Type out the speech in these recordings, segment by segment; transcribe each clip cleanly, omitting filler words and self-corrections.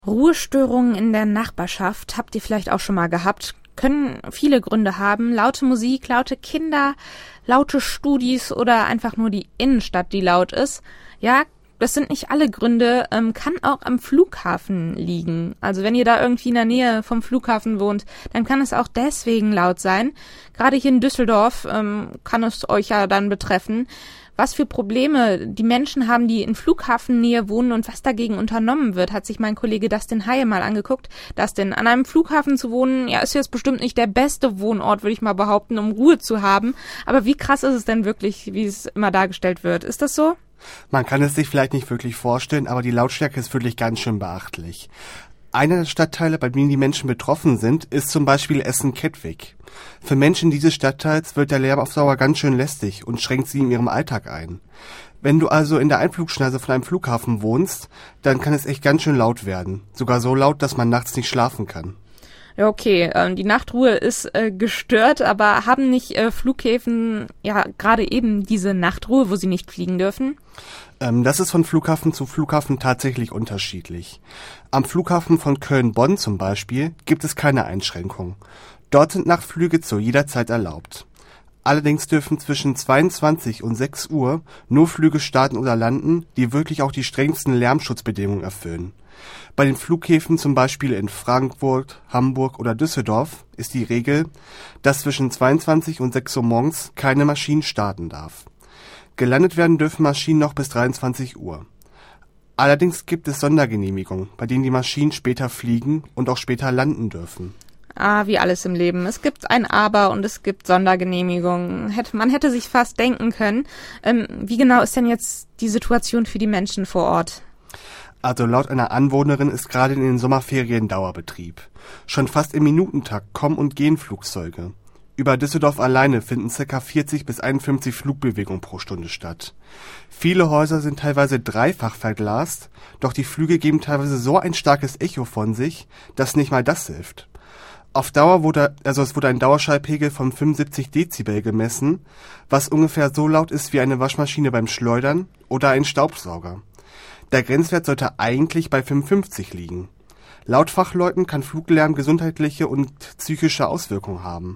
Ruhestörungen in der Nachbarschaft habt ihr vielleicht auch schon mal gehabt. Können viele Gründe haben. Laute Musik, laute Kinder, laute Studis oder einfach nur die Innenstadt, die laut ist. Ja, das sind nicht alle Gründe, kann auch am Flughafen liegen. Also wenn ihr da irgendwie in der Nähe vom Flughafen wohnt, dann kann es auch deswegen laut sein. Gerade hier in Düsseldorf kann es euch ja dann betreffen. Was für Probleme die Menschen haben, die in Flughafennähe wohnen und was dagegen unternommen wird, hat sich mein Kollege Dustin Haie mal angeguckt. Dustin, an einem Flughafen zu wohnen, ja, ist jetzt bestimmt nicht der beste Wohnort, würde ich mal behaupten, um Ruhe zu haben. Aber wie krass ist es denn wirklich, wie es immer dargestellt wird? Ist das so? Man kann es sich vielleicht nicht wirklich vorstellen, aber die Lautstärke ist wirklich ganz schön beachtlich. Einer der Stadtteile, bei denen die Menschen betroffen sind, ist zum Beispiel Essen-Kettwig. Für Menschen dieses Stadtteils wird der Lärm auf Dauer ganz schön lästig und schränkt sie in ihrem Alltag ein. Wenn du also in der Einflugschneise von einem Flughafen wohnst, dann kann es echt ganz schön laut werden. Sogar so laut, dass man nachts nicht schlafen kann. Ja, okay, die Nachtruhe ist gestört, aber haben nicht Flughäfen ja gerade eben diese Nachtruhe, wo sie nicht fliegen dürfen? Das ist von Flughafen zu Flughafen tatsächlich unterschiedlich. Am Flughafen von Köln-Bonn zum Beispiel gibt es keine Einschränkung. Dort sind Nachtflüge zu jeder Zeit erlaubt. Allerdings dürfen zwischen 22 und 6 Uhr nur Flüge starten oder landen, die wirklich auch die strengsten Lärmschutzbedingungen erfüllen. Bei den Flughäfen zum Beispiel in Frankfurt, Hamburg oder Düsseldorf ist die Regel, dass zwischen 22 und 6 Uhr morgens keine Maschinen starten darf. Gelandet werden dürfen Maschinen noch bis 23 Uhr. Allerdings gibt es Sondergenehmigungen, bei denen die Maschinen später fliegen und auch später landen dürfen. Ah, wie alles im Leben. Es gibt ein Aber und es gibt Sondergenehmigungen. Man hätte sich fast denken können. Wie genau ist denn jetzt die Situation für die Menschen vor Ort? Also laut einer Anwohnerin ist gerade in den Sommerferien Dauerbetrieb. Schon fast im Minutentakt kommen und gehen Flugzeuge. Über Düsseldorf alleine finden ca. 40 bis 51 Flugbewegungen pro Stunde statt. Viele Häuser sind teilweise dreifach verglast, doch die Flüge geben teilweise so ein starkes Echo von sich, dass nicht mal das hilft. Auf Dauer wurde ein Dauerschallpegel von 75 Dezibel gemessen, was ungefähr so laut ist wie eine Waschmaschine beim Schleudern oder ein Staubsauger. Der Grenzwert sollte eigentlich bei 55 liegen. Laut Fachleuten kann Fluglärm gesundheitliche und psychische Auswirkungen haben.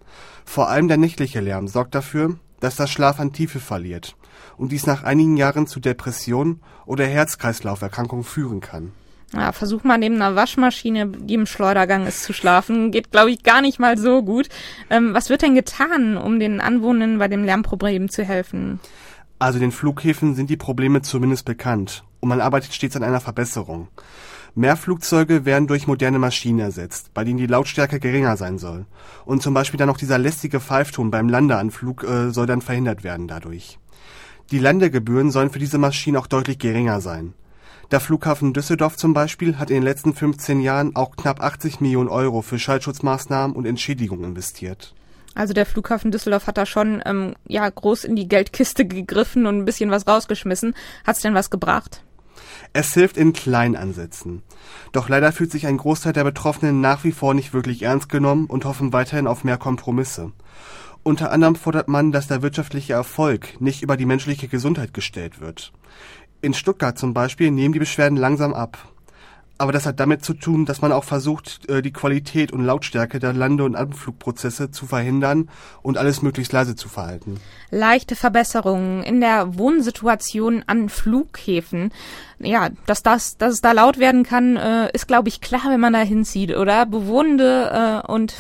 Vor allem der nächtliche Lärm sorgt dafür, dass der Schlaf an Tiefe verliert und dies nach einigen Jahren zu Depressionen oder Herz-Kreislauf-Erkrankungen führen kann. Ja, versuch mal neben einer Waschmaschine, die im Schleudergang ist, zu schlafen. Geht, glaube ich, gar nicht mal so gut. Was wird denn getan, um den Anwohnern bei dem Lärmproblem zu helfen? Also den Flughäfen sind die Probleme zumindest bekannt und man arbeitet stets an einer Verbesserung. Mehr Flugzeuge werden durch moderne Maschinen ersetzt, bei denen die Lautstärke geringer sein soll. Und zum Beispiel dann noch dieser lästige Pfeifton beim Landeanflug soll dann verhindert werden dadurch. Die Landegebühren sollen für diese Maschinen auch deutlich geringer sein. Der Flughafen Düsseldorf zum Beispiel hat in den letzten 15 Jahren auch knapp 80 Millionen Euro für Schallschutzmaßnahmen und Entschädigungen investiert. Also der Flughafen Düsseldorf hat da schon groß in die Geldkiste gegriffen und ein bisschen was rausgeschmissen. Hat's denn was gebracht? Es hilft in kleinen Ansätzen. Doch leider fühlt sich ein Großteil der Betroffenen nach wie vor nicht wirklich ernst genommen und hoffen weiterhin auf mehr Kompromisse. Unter anderem fordert man, dass der wirtschaftliche Erfolg nicht über die menschliche Gesundheit gestellt wird. In Stuttgart zum Beispiel nehmen die Beschwerden langsam ab. Aber das hat damit zu tun, dass man auch versucht, die Qualität und Lautstärke der Lande- und Anflugprozesse zu verhindern und alles möglichst leise zu verhalten. Leichte Verbesserungen in der Wohnsituation an Flughäfen. Ja, dass es da laut werden kann, ist, glaube ich, klar, wenn man da hinzieht, oder? Bewohnende und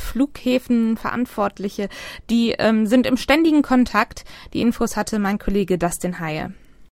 Flughäfenverantwortliche, die sind im ständigen Kontakt. Die Infos hatte mein Kollege Dustin Haie.